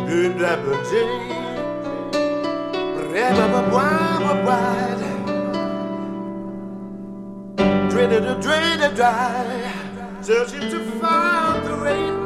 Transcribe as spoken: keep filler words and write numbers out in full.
Good rapper Jane, rapper wide, wide, dreaded a dreaded dry, searching to find the rain.